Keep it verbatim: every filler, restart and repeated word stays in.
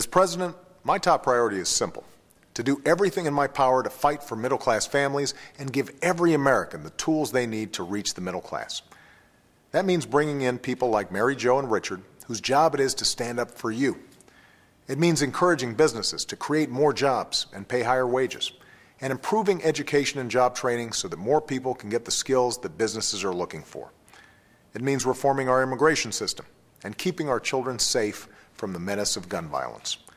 As president, my top priority is simple: to do everything in my power to fight for middle-class families and give every American the tools they need to reach the middle class. That means bringing in people like Mary Jo and Richard, whose job it is to stand up for you. It means encouraging businesses to create more jobs and pay higher wages, and improving education and job training so that more people can get the skills that businesses are looking for. It means reforming our immigration system and keeping our children safe from the menace of gun violence.